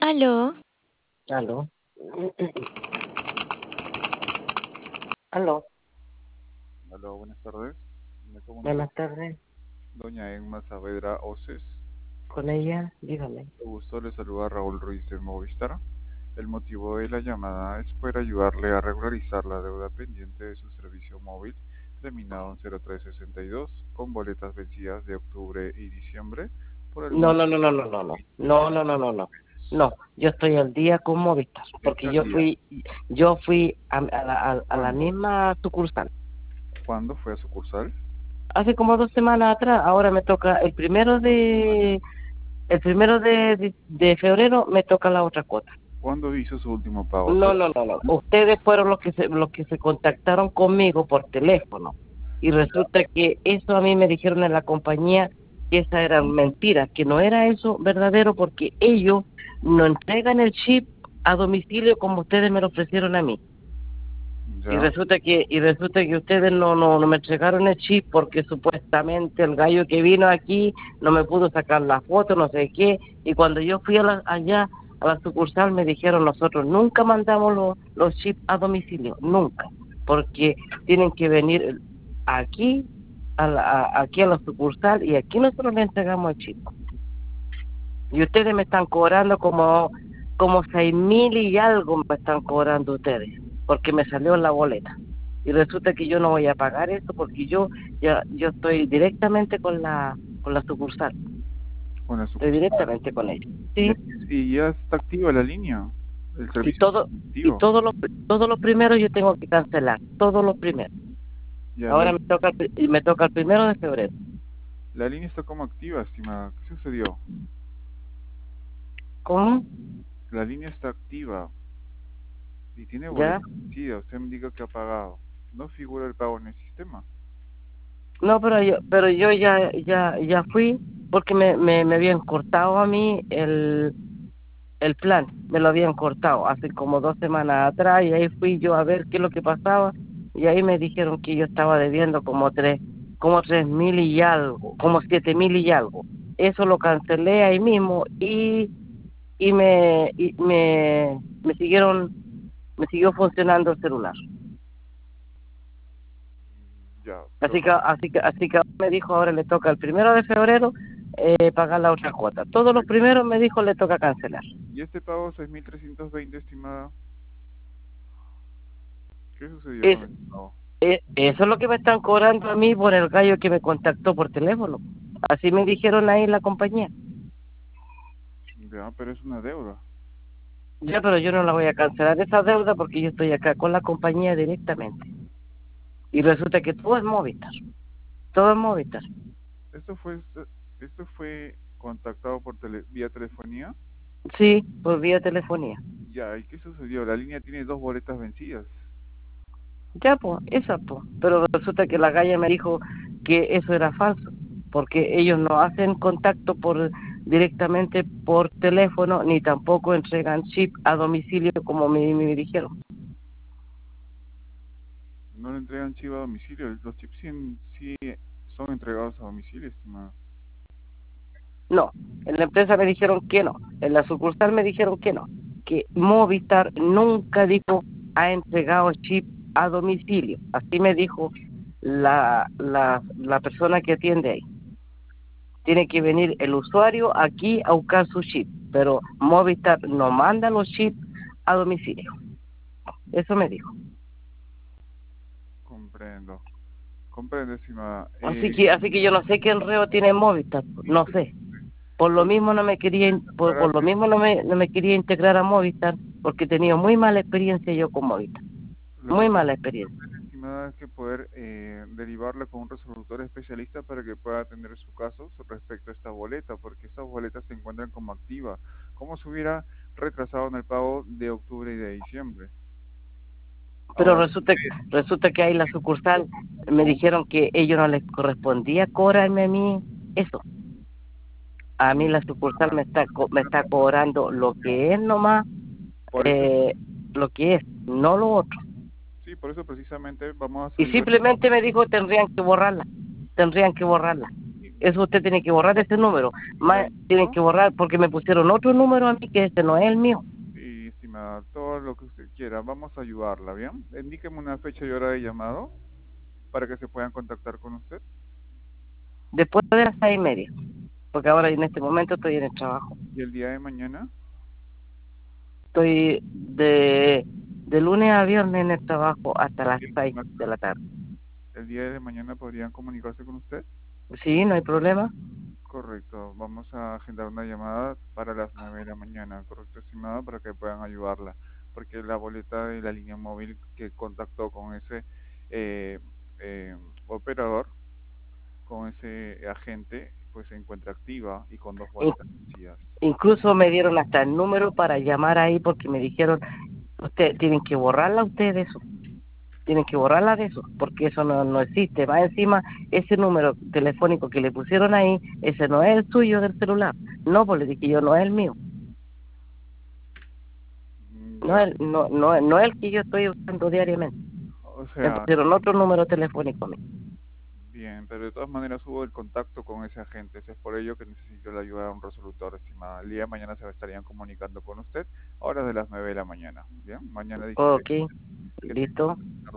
Aló, Aló. Aló. Hola, buenas tardes. Me comunico Buenas tardes. con doña Emma Saavedra Oces. Con ella, dígame. Me gusto le saluda Raúl Ruiz de Movistar. El motivo de la llamada es poder ayudarle a regularizar la deuda pendiente de su servicio móvil terminado en 0362 con boletas vencidas de octubre y diciembre por el No, monto no, no, no, no, no, no. No, no, no, no, no. No, yo estoy al día con Movistar, este porque al día. yo fui a la ¿Cuándo? misma sucursal. ¿Cuándo fue a sucursal? Hace como 2 semanas atrás, ahora me toca Dos semanas. el primero de febrero me toca la otra cuota. ¿Cuándo hizo su último pago? No, no, no, no. Ustedes fueron los que se contactaron conmigo por teléfono. Y resulta que eso a mí me dijeron en la compañía que esa era mentira, que no era eso verdadero porque ellos no entregan el chip a domicilio como ustedes me lo ofrecieron a mí. Y Ya. resulta que ustedes no me entregaron el chip porque supuestamente el gallo que vino aquí no me pudo sacar la foto, no sé qué. Y cuando yo fui allá a la sucursal me dijeron, nosotros nunca mandamos los chips a domicilio, nunca, porque tienen que venir aquí aquí a la sucursal y aquí nosotros le entregamos el chip. Y ustedes me están cobrando como 6.000 y algo me están cobrando ustedes, porque me salió en la boleta. Y resulta que yo no voy a pagar eso porque yo estoy directamente con la sucursal, Con la estoy sucursal. directamente con ellos. Y, Sí, y ya está activa la línea. El y servicio todo, está y activo. todo lo primero yo tengo que cancelar, todo lo primero. Ya Ahora me toca el 1 de febrero. la línea está como activa, estimada. ¿Qué sucedió? ¿Cómo? La línea está activa y tiene ¿Ya? boleta vencida. Usted me indica que ha pagado. No figura el pago en el sistema. No, pero yo ya fui porque me habían cortado a mí el plan, me lo habían cortado hace como 2 semanas atrás y ahí fui yo a ver qué es lo que pasaba y ahí me dijeron que yo estaba debiendo como 3.000 y algo, como 7.000 y algo. Eso lo cancelé ahí mismo me siguió funcionando el celular. Ya, Así pero que, así que me dijo ahora le toca el 1 de febrero pagar la otra cuota. Todos los primeros me dijo le toca cancelar. ¿y este pago 6320, estimada? ¿Qué sucedió Es, con este pago? Eso es lo que me están cobrando a mí por el gallo que me contactó por teléfono. Así me dijeron ahí en la compañía. Ya, pero es una deuda. Ya, pero yo no la voy a cancelar esa deuda porque yo estoy acá con la compañía directamente. Y resulta que todo es Movistar. Todo es Movistar. Esto fue esto fue contactado por vía telefonía. Sí, por vía telefonía. Ya, ¿y qué sucedió? La línea tiene dos boletas vencidas. Ya, pues, esa, pues. Pero resulta que la galla me dijo que eso era falso, porque ellos no hacen contacto directamente por teléfono, ni tampoco entregan chip a domicilio como me dijeron. No le entregan chip a domicilio. Los chips sí son entregados a domicilio, estimada. No, en la empresa me dijeron que no, en la sucursal me dijeron que no, que Movistar nunca dijo ha entregado chip a domicilio. Así me dijo la persona que atiende ahí. Tiene que venir el usuario aquí a buscar su chip, pero Movistar no manda los chips a domicilio. Eso me dijo. Comprendo. Comprendo, estimada. Así que yo no sé qué enredo tiene Movistar, no sé. Por lo Lo, mismo no me quería, por lo gracias. mismo no me quería integrar a Movistar, porque he tenido muy mala experiencia yo con Movistar. Lo que Muy puedo mala hacer, experiencia. estimada, es que poder derivarla con un resolutor especialista para que pueda atender su caso respecto a esta boleta, porque estas boletas se encuentran como activa, como se hubiera retrasado en el pago de octubre y de diciembre. Pero Ahora, resulta que ahí la sucursal me dijeron que ellos no les correspondía cobrarme a mí eso. A mí la sucursal me está cobrando lo que es nomás, por eso, eh, lo que es, no lo otro. sí, por eso precisamente vamos a Y salir. simplemente me dijo tendrían que borrarla. Eso usted tiene que borrar ese número. Ya, Tienen que borrar porque me pusieron otro número a mí que este no es el mío. sí, estimada, todo lo que usted quiera, vamos a ayudarla, ¿bien? Indíqueme una fecha y hora de llamado para que se puedan contactar con usted. Después de las 6:30, porque ahora en este momento estoy en el trabajo. ¿Y el día de mañana? Estoy de lunes a viernes en el trabajo hasta las 6 de la tarde. ¿El día de mañana podrían comunicarse con usted? Sí, no hay problema. Correcto, vamos a agendar una llamada para las 9 de la mañana, correcto, estimado, para que puedan ayudarla, porque la boleta de la línea móvil que contactó con ese eh, operador, con ese agente, pues se encuentra activa y con dos In- boletas vencidas. Incluso me dieron hasta el número para llamar ahí porque me dijeron, usted tienen que borrarla ustedes eso. Tienen que borrarla de eso, porque eso no existe. Más encima, ese número telefónico que le pusieron ahí, ese no es el suyo del celular. No, pues le dije yo, no es el mío. No Ya, es, no es el que yo estoy usando diariamente. o Me sea, pusieron otro número telefónico a mí. bien, pero de todas maneras hubo el contacto con ese agente, es por ello que necesito la ayuda de un resolutor, estimada. El día de mañana se estarían comunicando con usted a horas de las 9 de la mañana, bien, mañana 16. Ok, listo.